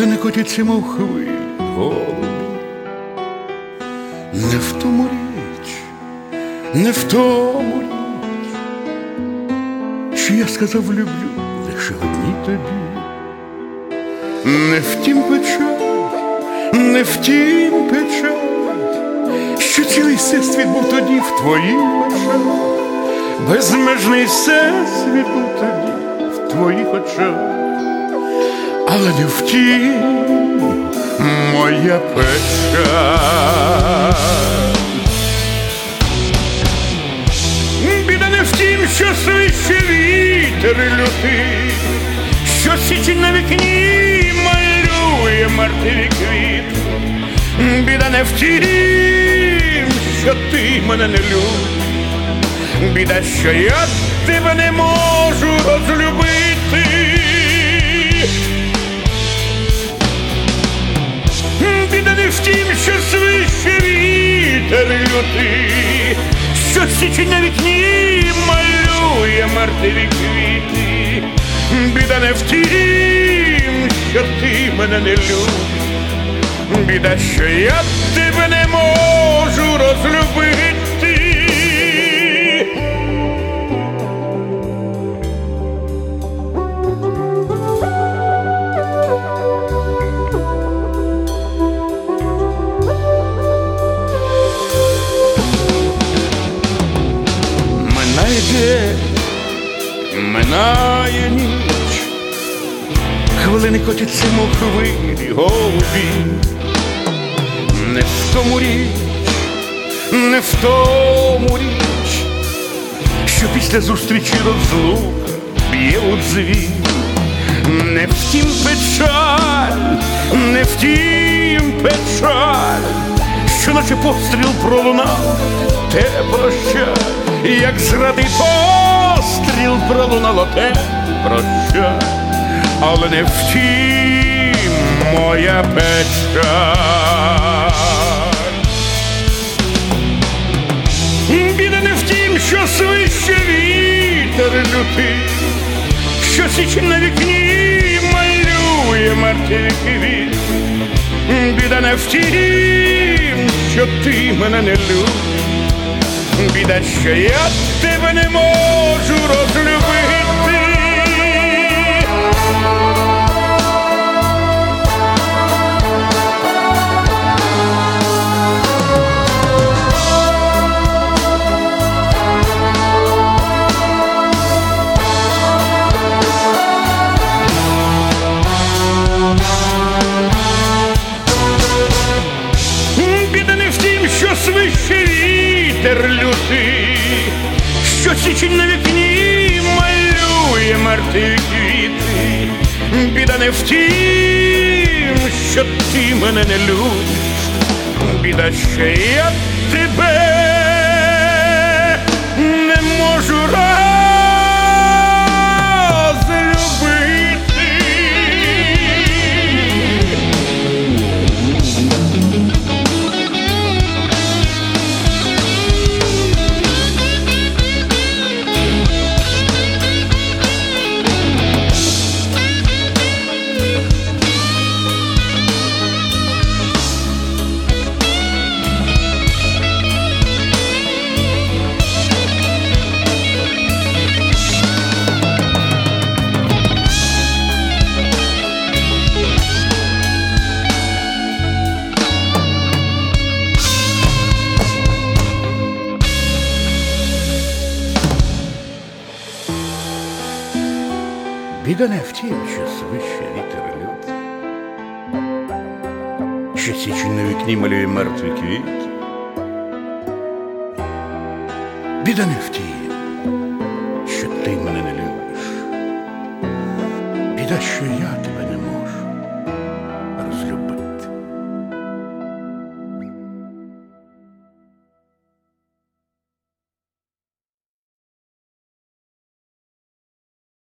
Хвилини котяться, мов хвилі, голубі. Не в тому річ, не в тому річ, що я сказав люблю лише одній тобі. Не втім печаль, не втім печаль, що цілий всесвіт був тоді в твоїх очах. Безмежний всесвіт був тоді в твоїх очах. Але не втім моя печаль. Біда не втім, що свище вітер лютий, що січень на вікні малює мертві квіти. Біда не втім, що ти мене не любиш. Біда, що я тебе не можу розлюбити. Біда не втім, що свище вітер лютий, що січень на вікні малює мертві квіти. Біда не втім, що ти мене не любиш. Біда, що я тебе не можу розлюбити. Минає ніч, хвилини котяться, мов хвилі, голубі. Не в тому річ, не в тому річ, що після зустрічі розлука б'є у дзвін. Не втім печаль, не втім печаль, що наче постріл пролунав, те прощай. Як зрадий постріл пролунало, те прощай. Але не втім моя печаль. Біда не втім, що свище вітер лютий, що січень на вікні малює мертві квіти. Біда не втім, що ти мене не любиш. Біда, що я тебе не можу розлюбити. Біда не втім, що свище вітер лютий, що січень на вікні малює мертві квіти. Біда не втім, що ти мене не любиш. Біда, що я тебе не можу розлюбити. Біда не втім, що свище вітер лютий, що січень на вікні малює мертві квіти. Біда не втім, що ти мене не любиш. Біда, що я тебе